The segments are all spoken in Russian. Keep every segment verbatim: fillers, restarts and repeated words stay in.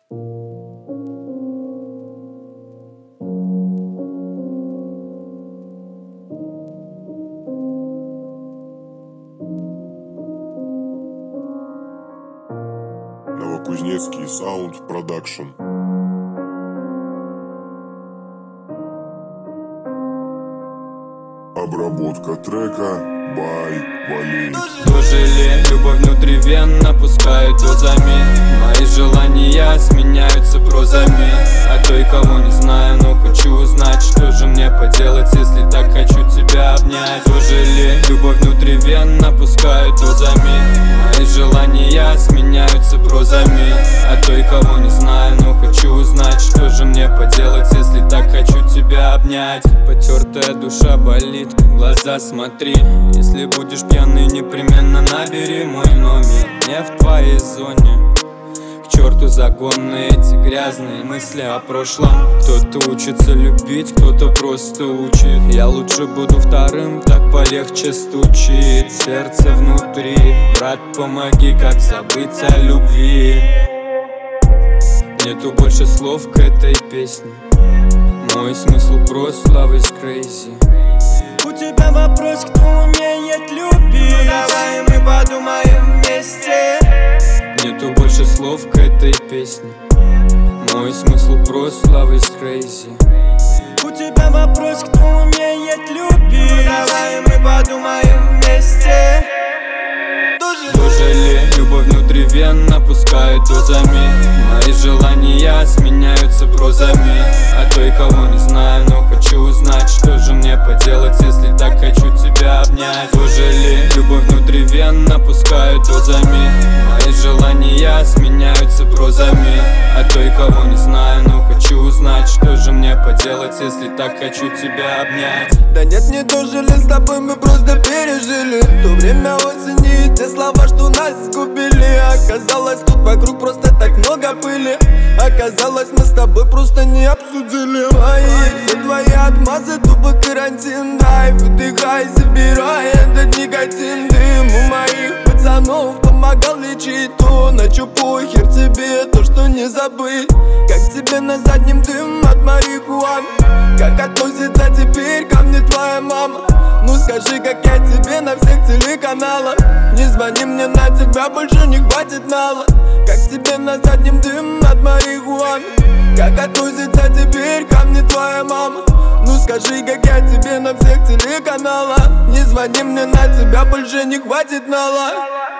Новокузнецкий саунд продакшн. Обработка трека by Валей. Дожили, любовь внутри вен напускают дозами. Мои желания сменяются прозами. А той, кого не знаю, но хочу узнать, что же мне поделать, если так хочу тебя обнять. Дожили, любовь внутри вен напускают дозами. Мои желания сменяются прозами. А той, кого не знаю, но хочу узнать, что же мне поделать, если так хочу тебя обнять. Потертая душа болит, глаза смотри. Если будешь пьяный, непременно набери мой номер. Не в твоей зоне. К черту загоны эти грязные мысли о прошлом. Кто-то учится любить, кто-то просто учит. Я лучше буду вторым, так полегче стучит сердце внутри. Брат, помоги, как забыть о любви. Нету больше слов к этой песне. Мой смысл прост, love is crazy. У тебя вопрос, кто умеет любить? Ну, давай мы подумаем вместе. Нету больше слов к этой песне. Мой смысл прост, love is crazy. У тебя вопрос, кто умеет любить? Ну, давай мы подумаем вместе. Дожили, любовь внутри вен напускают дозами. Мои желания сменяются прозами. А той, кого не знаю, но хочу узнать, что же мне поделать, если так хочу тебя обнять. Дожили, любовь внутри вен напускают дозами. Мои желания сменяются прозами. А той, кого не знаю, но хочу узнать, что же мне поделать, если так хочу тебя обнять. Да нет, не дожили с тобой, мы просто пережили то время осени и те слова, что нас сгубили. Оказалось, тут вокруг просто так много пыли. Оказалось, мы с тобой просто не обсудили мои, все твои отмазы, тупо карантин. Дай, выдыхай, забирай этот никотин. Дым у моих пацанов помогал лечить то, на чё похер тебе, то, что не забыть. Как тебе на заднем дым от марихуан? Как относится теперь ко мне твоя мама? Ну скажи, как я тебе на всех телеканалах. Не звони мне, на тебя больше не хватит нала. Как тебе на заднем дым от марихуан? Как относится теперь ко мне твоя мама? Ну скажи, как я тебе на всех телеканалах. Не звони мне, на тебя больше не хватит нала.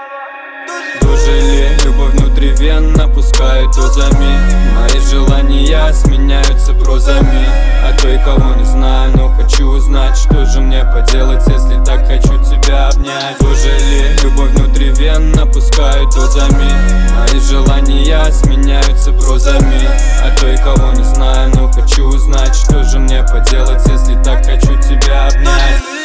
Дожили, любовь внутри вен напускают дозами. Мои желания сменяются прозами. А той, кого не знаю, но хочу узнать, что же мне поделать, если так хочу тебя обнять. Дожили, любовь внутри вен напускают дозами. Мои желания сменяются прозами. А той, кого не знаю, но хочу узнать, что же мне поделать, если так хочу тебя обнять.